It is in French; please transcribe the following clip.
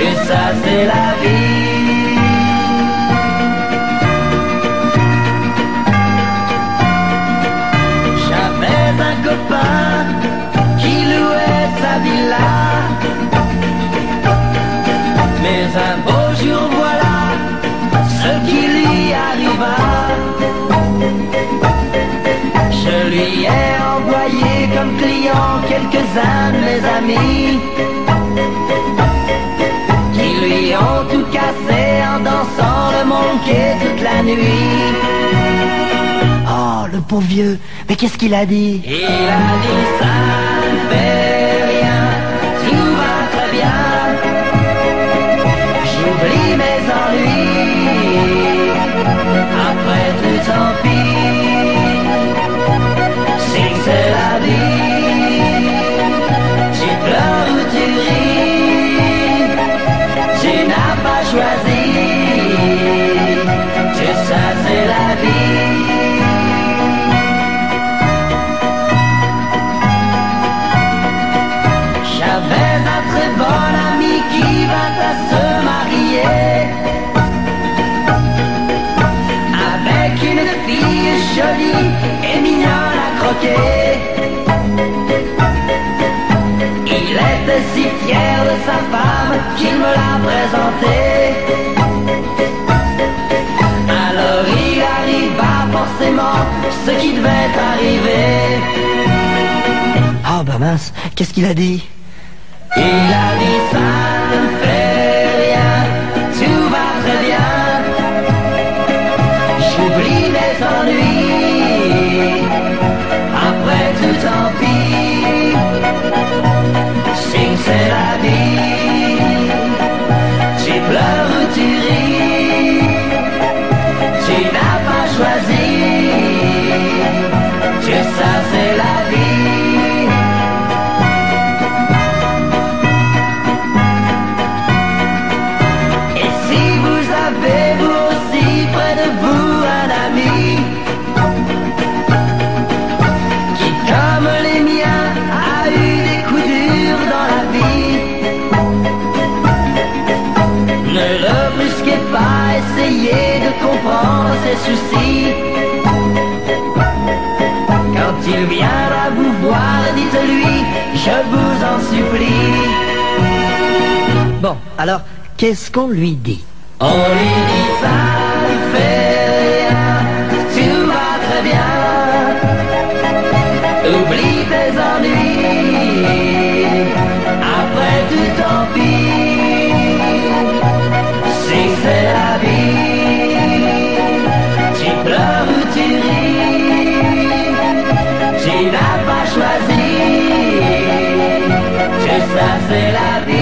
Et ça c'est la vie. J'avais un copain qui louait sa villa, mais un beau jour voilà ce qui lui arriva. Je lui ai envoyé comme client quelques-uns de mes amis qui lui ont tout cassé en dansant le monkey toute la nuit. Oh, le pauvre vieux, mais qu'est-ce qu'il a dit? Il a dit ça ne fait rien, tout va très bien, j'oublie mes ennuis, après tout tant pis. Si c'est la vie, tu pleures ou tu ris, tu n'as pas choisi, tout ça c'est la vie. J'avais un très bon ami qui vint à se marier avec une fille jolie et mignonne à croquer. Il était si fier de sa femme qu'il me l'a présentée. Alors il arriva forcément ce qui devait arriver. Oh bah mince, qu'est-ce qu'il a dit? Il a dit ça ne fait rien, tout va très bien, j'oublie mes ennuis, après tout tant pis. Si c'est la vie, tu pleures ou tu ris, tu n'as pas choisi, tout ça c'est la vie. Avez-vous aussi près de vous un ami qui, comme les miens, a eu des coups durs dans la vie? Ne le brusquez pas, essayez de comprendre ses soucis. Quand il viendra vous voir, dites-lui, je vous en supplie. Bon, alors, qu'est-ce qu'on lui dit? On lui dit ça ne fait rien, tout va très bien, oublie tes ennuis, après tout tant pis. Si c'est la vie, tu pleures ou tu ris, tu n'as pas choisi, tout ça c'est la vie.